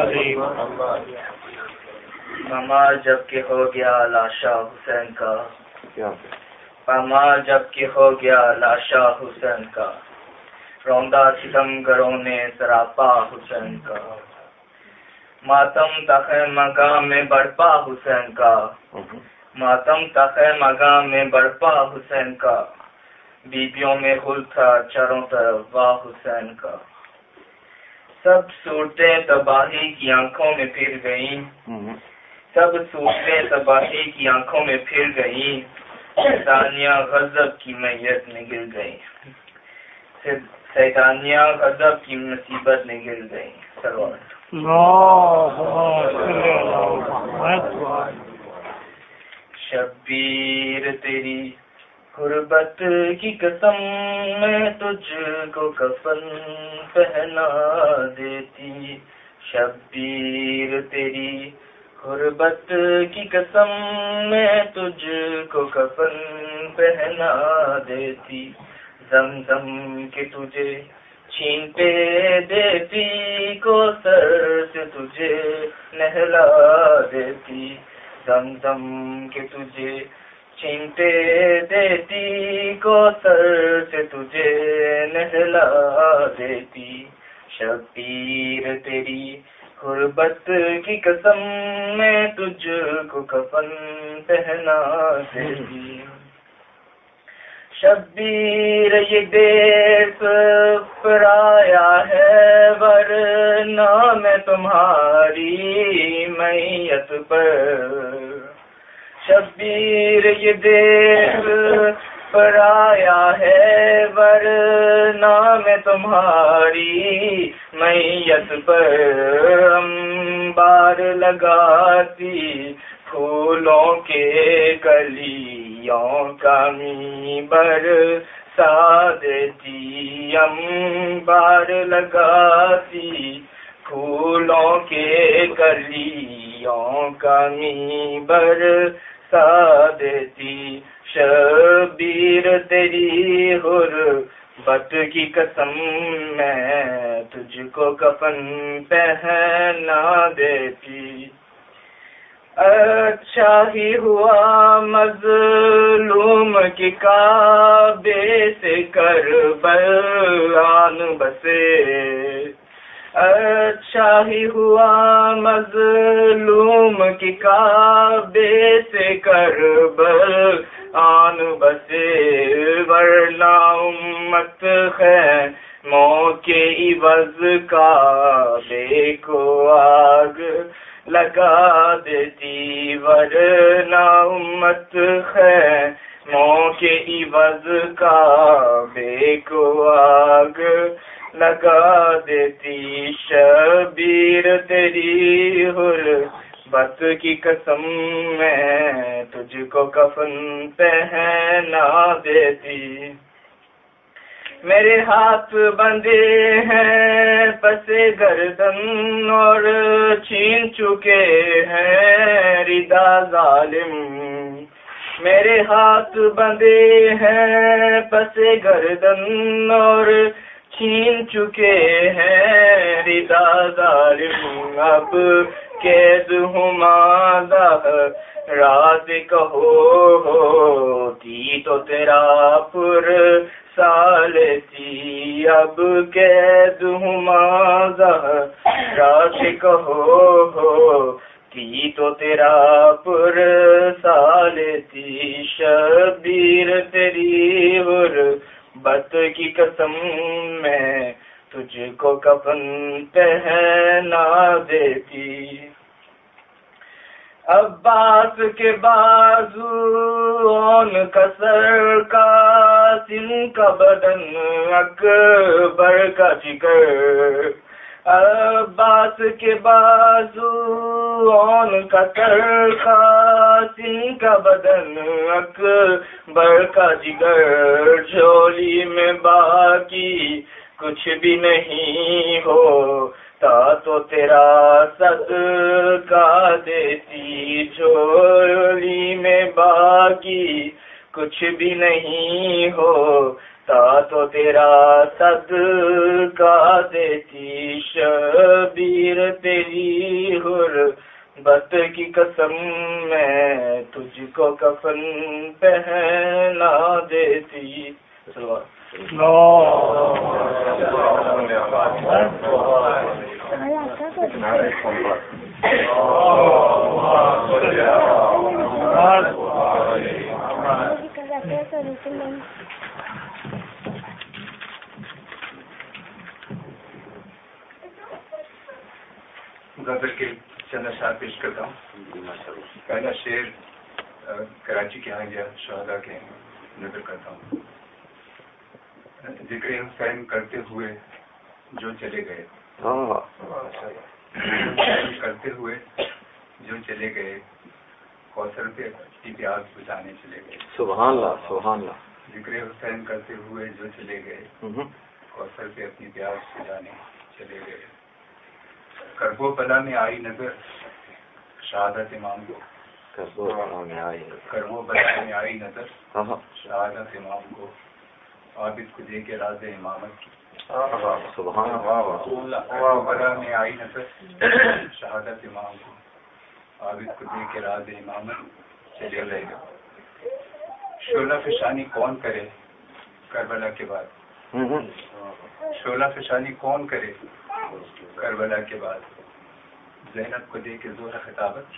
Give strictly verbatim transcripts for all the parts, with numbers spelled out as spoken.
کریم. پامال جب کہ ہو گیا لاشا حسین کا، پامال جب کہ ہو گیا لاشا حسین کا، روندا ستم گروں نے سراپا حسین کا. ماتم تخے مقام میں برپا حسین کا، ماتم تخے مقام میں برپا حسین کا. بیبیوں میں غل تھا چاروں طرف واہ حسین کا. سب صورتیں تباہی کی آنکھوں میں پھر گئیں، سب صورتیں تباہی کی آنکھوں میں پھر گئیں. سیدانیہ غضب کی میت میں گر گئی، سیدانیہ غضب کی مصیبت میں گر گئی. سروات شبیر تیری غربت کی قسم میں تجھ کو کفن پہنا دیتی. شبیر تیری غربت کی قسم میں تجھ کو کفن پہنا دیتی. زمزم کہ تجھے چھینتے دیتی، کو سر سے تجھے نہلا دیتی. زمزم کہ تجھے چھینتے دیتی، کو سر سے تجھے نہلا دیتی. شبیر تیری غربت کی قسم میں تجھ کو کفن پہنا دیتی. شبیر یہ دیس پرایا ہے، ورنہ میں تمہاری میت پر. شبیر یہ دیس پرایا ہے، ورنہ میں تمہاری میت پر. انبار لگاتی پھولوں کے کلیوں کا می برسا دیتی. انبار لگاتی پھولوں کے کلیوں کا می برسا دیتی. شبیر تیری غربت کی قسم میں تجھ کو کفن پہنا دیتی. اچھا ہی ہوا مظلوم کی کعبے سے کربل آن بسے. اچھا ہی ہوا مظلوم کی کعبے سے کربل آن بسے. ورنہ امت خیموں کے عوض کعبے کو آگ لگا دیتی. ورنہ امت خیموں کے عوض کعبے کو آگ لگا دیتی. شبیر تیری غربت کی قسم میں تجھ کو کفن پہنا دیتی. میرے ہاتھ بندھے ہیں پسے گردن اور چھین چکے ہیں ردا ظالم. میرے ہاتھ بندھے ہیں پسے گردن اور چھین چکے ہیں ردا ظالم. اب قید ہوں ماذا راز کہو ہوتی تو تیرا پر سال تھی. اب قید ہوں ماذا راز کہو ہوتی تو تیرا پر سال تھی. شبیر تیری غربت کی قسم میں تجھ کو کفن پہنا دیتی. عباس کے بازو ان کا سر کا سن کا بدن اکبر کا جگر. عباس کے بازو ان کا سر کا سن کا بدن اکبر کا جگر. جھولی میں باقی کچھ بھی نہیں ہو تا تو تیرا صدقہ دیتی. جھولی میں باقی کچھ بھی نہیں ہو تا تو تیرا صدقہ دیتی شبیر تیری غربت کی قسم میں تجھ کو کفن پہنا دیتی. غزل کے چند اشعار پیش کرتا ہوں. پہلا شعر کراچی کے حاجیہ شہداء کے نظر کرتا ہوں. ذکر حسین کرتے ہوئے جو چلے گئے، کرتے ہوئے جو چلے گئے، کوثر پہ اپنی پیاس بجھانے چلے گئے. سبحان اللہ سبحان اللہ. ذکر حسین کرتے ہوئے جو چلے گئے، کوثر پہ اپنی پیاس بجھانے چلے گئے. کرب و بلا میں آئی نظر شہادت امام کو، کرب و بلا میں آئی کرب و بلا میں آئی نظر شہادت امام کو، عابد کو دے کے راز امامت کی. سبحان اللہ. کرب و بلا میں آئی نظر شہادت امام کو، عابد کو دے کے راز امامت چلے گئے. شعلہ فشانی کون کرے کربلا کے بعد، شعلہ فشانی کون کرے کربلا کے بعد، زینب کو دے کے زور خطابت.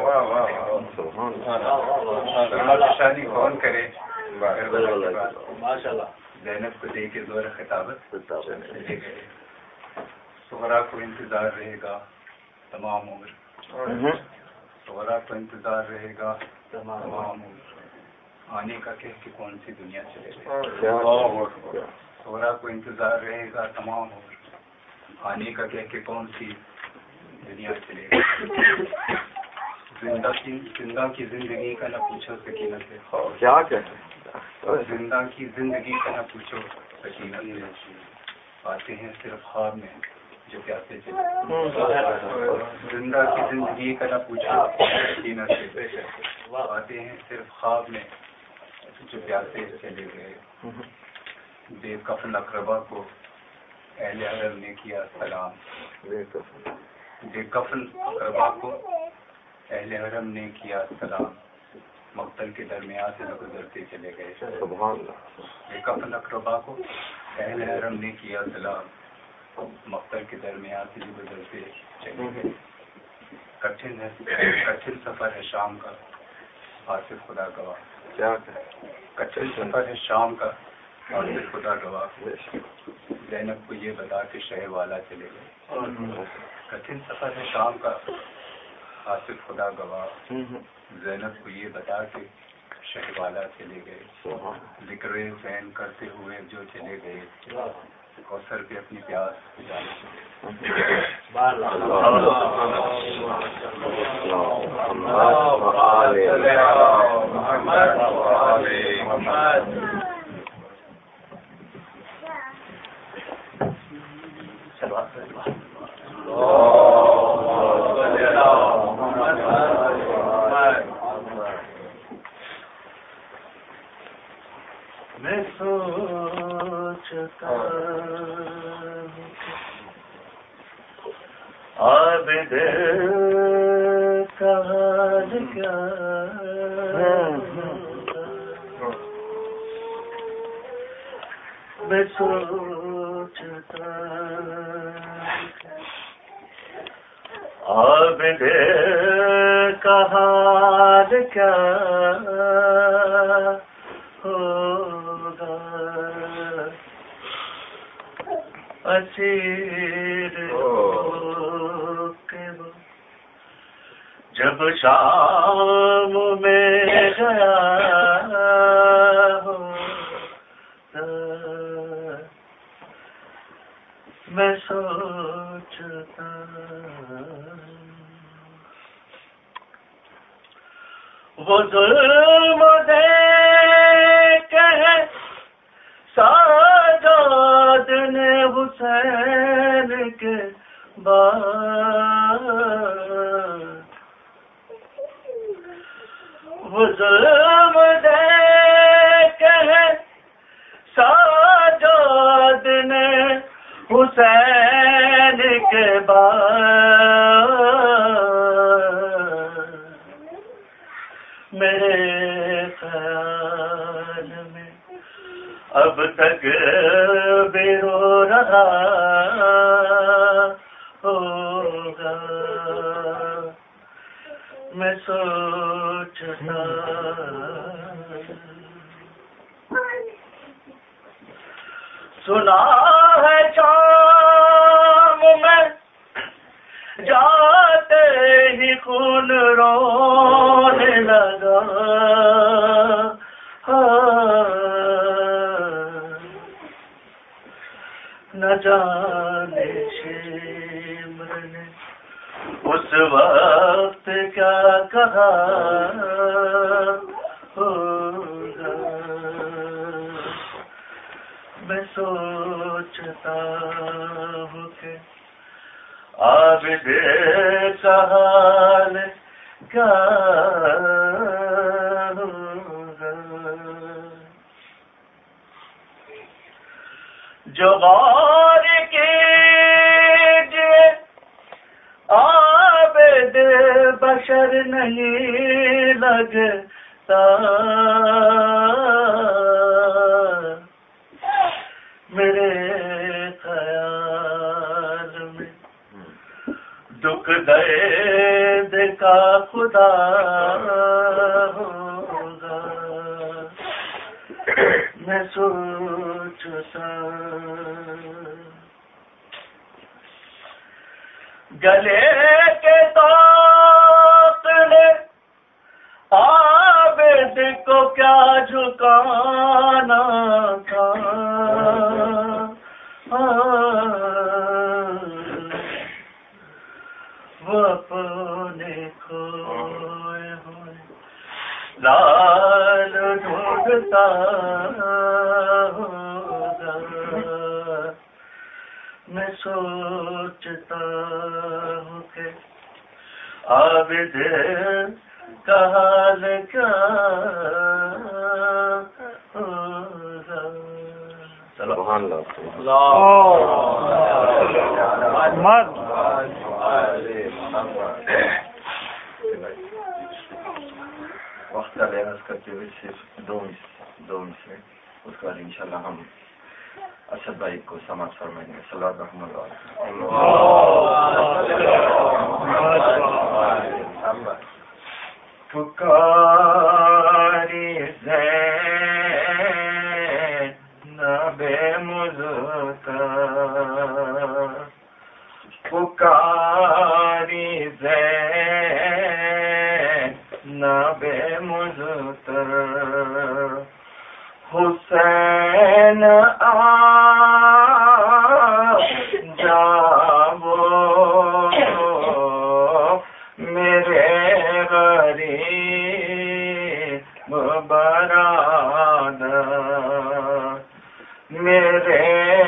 شعلہ فشانی کون کرے کربلا کے بعد، زینب کو دے کے زور خطابت چلے گئے. صغرا کو انتظار رہے گا تمام عمر، صغرا کو انتظار رہے گا تمام عمر، آنے کا کہہ کے کون سی دنیا چلے گئے. صغرا کو انتظار رہے گا تمام عمر، آنے کا کہہ کے کون سی دنیا چلے گئی. زندہ کی زندہ کی زندگی کا نہ پوچھو سکینہ سے، کیا کہتے، زندہ کی زندگی کا نہ پوچھو سکینہ سے، آتے ہیں صرف خواب میں جو پیاسے چلے. زندہ کی زندگی کا نہ پوچھو سکینہ سے، آتے ہیں صرف خواب میں جو پیاسے چلے گئے. بے کفن اقربا کو اہل حرم نے کیا سلام، بے کفن اقربا کو اہل حرم نے کیا سلام، مقتل کے درمیان سے گزرتے چلے گئے. بے کفن اقربا کو اہل حرم نے کیا سلام، مقتل کے درمیان سے گزرتے چلے گئے. کٹھن ہے کٹھن سفر ہے شام کا آصف خدا گواہ، کٹھن سفر ہے شام کا آصف خدا گواہ، زینب کو یہ بتا کے شہر والا چلے گئے. کٹھن سفر ہے شام کا آصف خدا گواہ، زینب کو یہ بتا کے شہر والا چلے گئے. ذکر حسین کرتے ہوئے جو چلے گئے، کوثر پہ اپنی پیاس بجھانے چلے گئے. میں سوچتا عابد کا حال کیا، میں سوچتا عابد کا حال کیا ہوگا، اسیر ہو کے وہ جب شام میں گیا ہوگا. میں سوچتا وہ ظلم دیکھ ہے ساجاد نے حسین کے بعد، وہ ظلم دیکھ ہے ساجاد تک بھی رو رہا ہوگا میں سوچتا سنا ہے شام میں جاتے ہی خون رونے لگا نہ جانے شمر نے اس وقت کیا کہا ہوگا میں سوچتا ہوں کہ عابد کا حال کیا ہوگا جو غور کیجئے عابد بشر نہیں لگتا میرے خیال میں دکھ درد کا خدا ہوگا میں سوچتا گلے کے طاق نے عابد کو کیا جھکانا تھا وہ اپنے کھوئے ہوئے لال ڈھونڈتا ہوگا میں سوچتا ہوں کہ عابد کا حال کیا ہوگا. سبحان اللہ. وقت کا لحاظ کرتے ہوئے صرف دو دو مصرے اس کے بعد انشاءاللہ ہم اسد بھائی کو سماعت فرمائیں گے. صلی اللہ رحمۃ اللہ. پکاری زینب مزتر پکاری زینب مزتر حسین آ جاؤ میرے غریب برادر میرے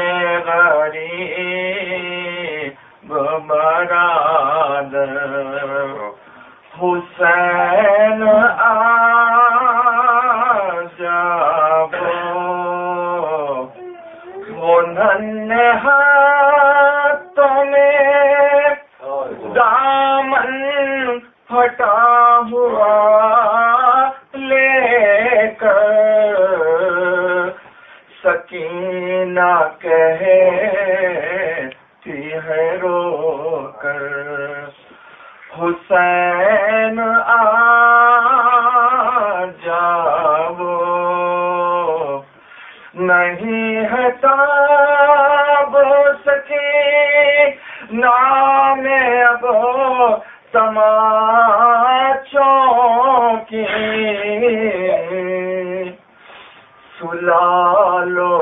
غریب برادر حسین آ ننھے ہاتھوں میں دامن پھٹا ہوا لے کر سکینہ کہتی ہے رو کر حسین آ جاؤ نہیں ہے تاب سکی نام اب تماچوں کی سلالو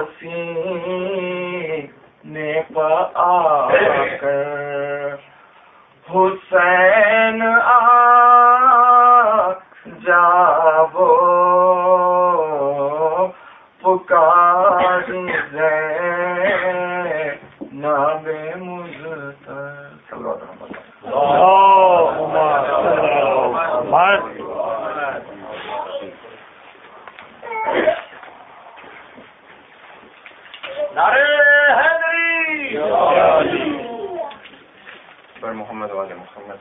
سینے پہ آ کر حسین آ جاؤ پکاری زینب مزتر. نعرہ حیدری پر محمد والے محمد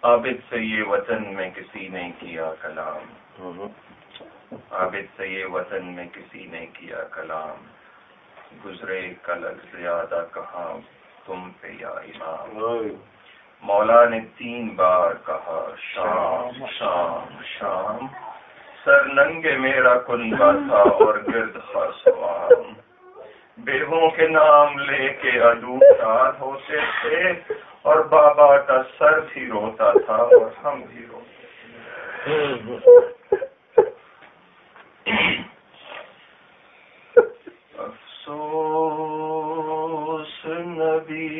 عابد سے یہ وطن میں کسی نے کیا کلام، عابد سے یہ وطن میں کسی نے کیا کلام، گزرے کلک زیادہ کہاں تم پہ یا امام۔ مولا نے تین بار کہا شام شام شام، سر ننگے میرا کنبا تھا اور گرد خاصوام، بیووں کے نام لے کے عدو شاد ہوتے تھے، اور بابا کا سر بھی روتا تھا اور ہم بھی روتے تھے۔ افسوس نبی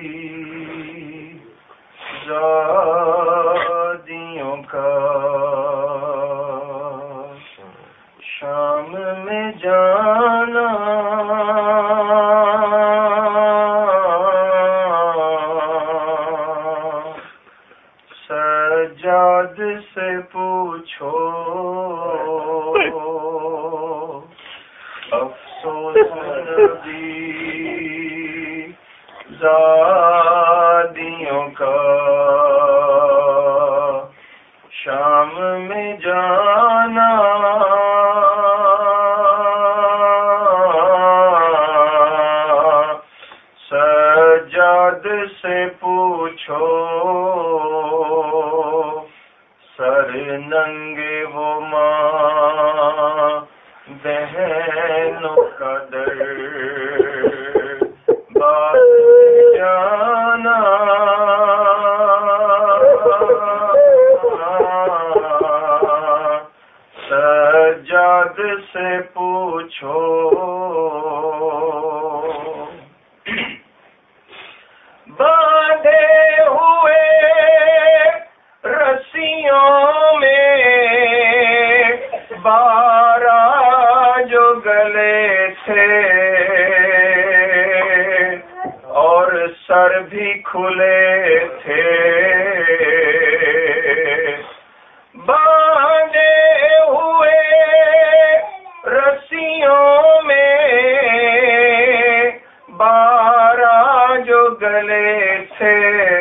زادیوں کا شام میں جانا، سجاد سے پوچھو افسوس نبی زادیوں کا شام میں جانا، سجاد سے پوچھو سر ننگے وہ ماں بہنوں کا در بات جانا، سجاد سے پوچھو باندھے ہوئے رسیوں میں بارہ جو گلے تھے، اور سر بھی کھلے تھے، باندھے ہوئے رسیوں میں بارہ جو گلے تھے،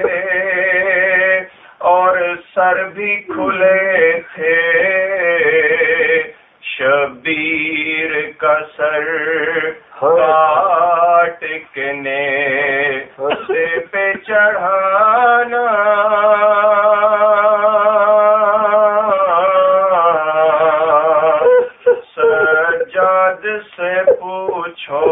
اور سر بھی کھلے تھے، شبیر کا سر کاٹ کے نیزے پہ چڑھانا، سجاد سے پوچھو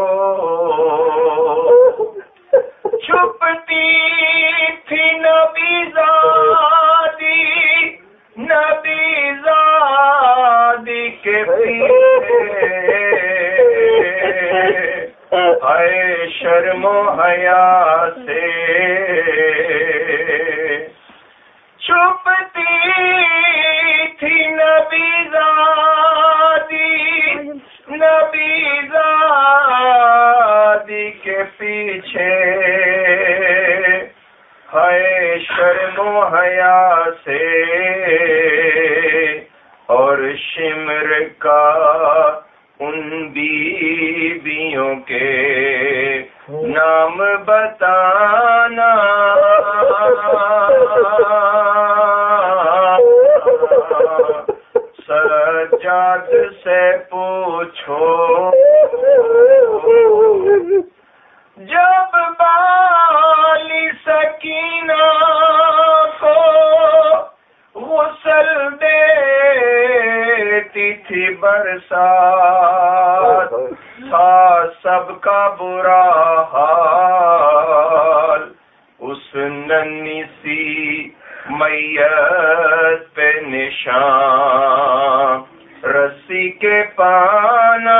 چھپتی تھی نبی زادی، نبی زادی کے پیچھے، اے شرم و حیا سے چھپتی تھی نبی زادی، نبی زادی کے پیچھے، ہے شرم و حیا سے، اور شمر کا ان بیویوں کے نام بتانا، سجاد سے پوچھو جب بالی سکینہ کو غسل دیتی تھی برسات، تھا سب کا برا حال، اس ننھی سی میت پہ نشان رسی کے پانا،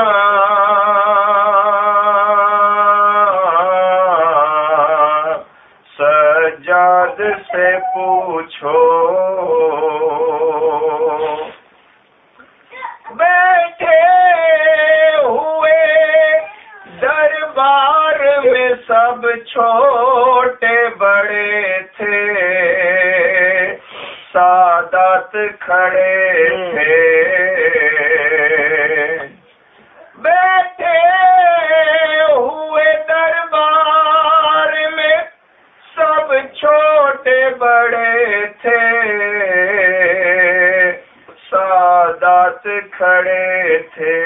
سجاد سے پوچھو بیٹھے ہوئے دربار میں سب چھوٹے بڑے تھے، سادات کھڑے تھے، بیٹھے ہوئے دربار میں سب چھوٹے بڑے تھے سادات کھڑے تھے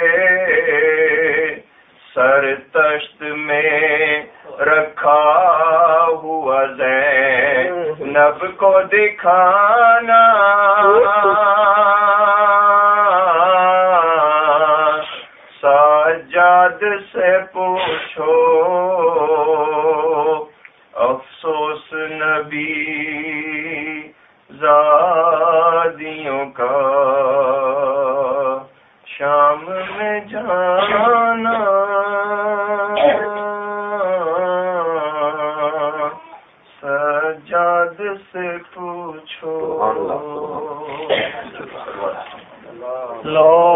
سر تشت میں رکھا ہوا زینب کو دکھانا سجاد سے پوچھو افسوس نبی زادیوں کا شام میں جانا سجاد سے پوچھو.